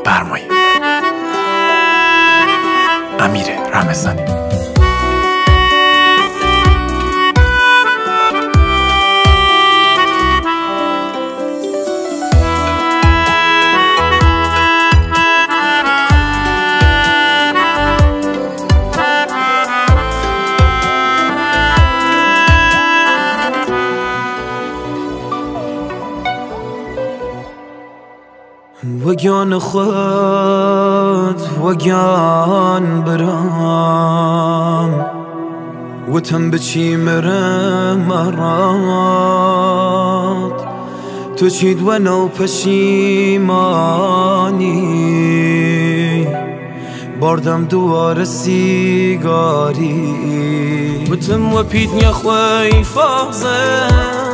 برمایه. امیر رمضانی. وگیان خود وگیان برام وتم بچی مرم مرات تو چید و نو پشیمانی باردم دوار سیگاری وتم و پیدنی خوی فازه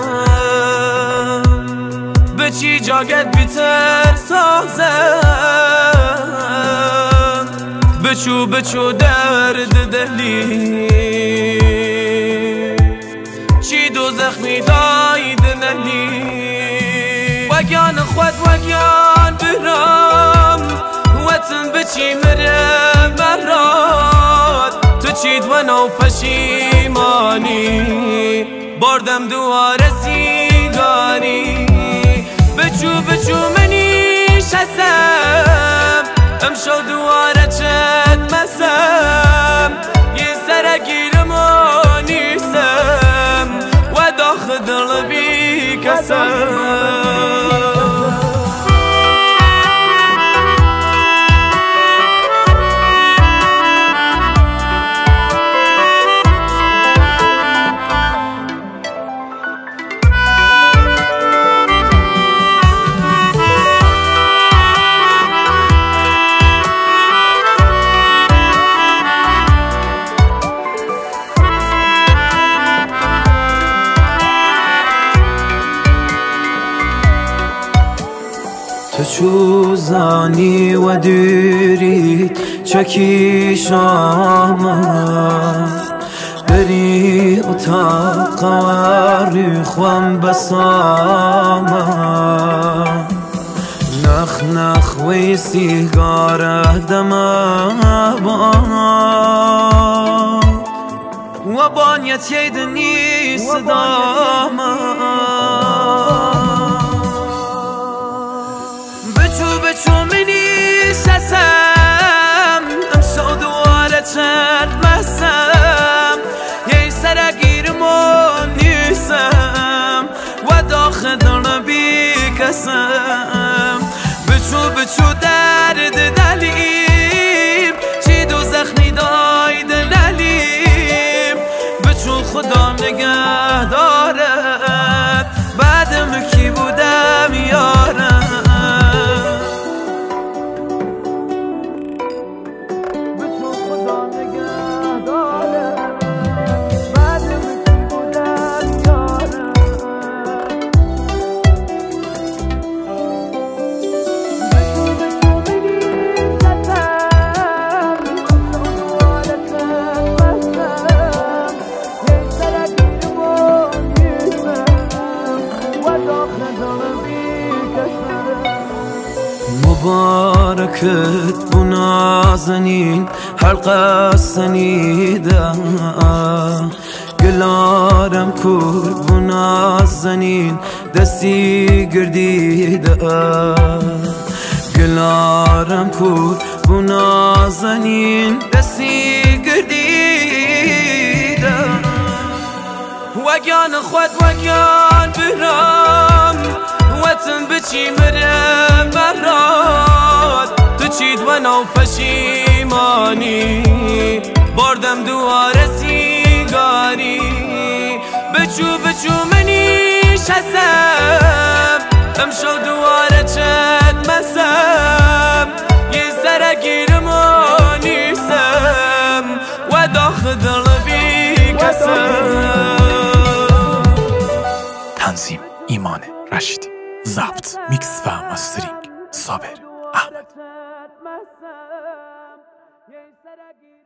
بچی جاگت بیتر سازم بچو درد دلی چی دوزخ میداید نلی وگیان خود وگیان برام وطن بچی مرم مرات تو چید و نو پشیمانی باردم دوار سیگاری بچو منی شسم امشو دواره چت مسم یه سرگیرم و نیسم و داخل دل بی کسم تو چوزانی و دیرید چکی شامم بری اتاق وری خوام بسامم نخ نخ وی سیگاره دمم و بانیت یدنی صدامم بچو منی سسم امشو دواره چند مسم یه سرگیرم و نیسم و داخل دل بی کسم بچو درد دلیم چی دوزخ میداید نلیم بچو خدا نگه دارد بعدم کی بودم یارم مبارکت بو نازنین حلقه سنیده گلارم کور بو نازنین دستی گردیده گلارم کور بو نازنین دستی گردیده وگیان خود وگیان برام وطن بچی مرم مرات تو چید و نو پشیمانی باردم دوار سیگاری بچو منی شسم امشو دواره چند مسم یه سرگیرم و نیسم و داخل دل بی کسم. تنظیم ایمان رشیدی، ضبط میکس و مسترینگ صابر احمد.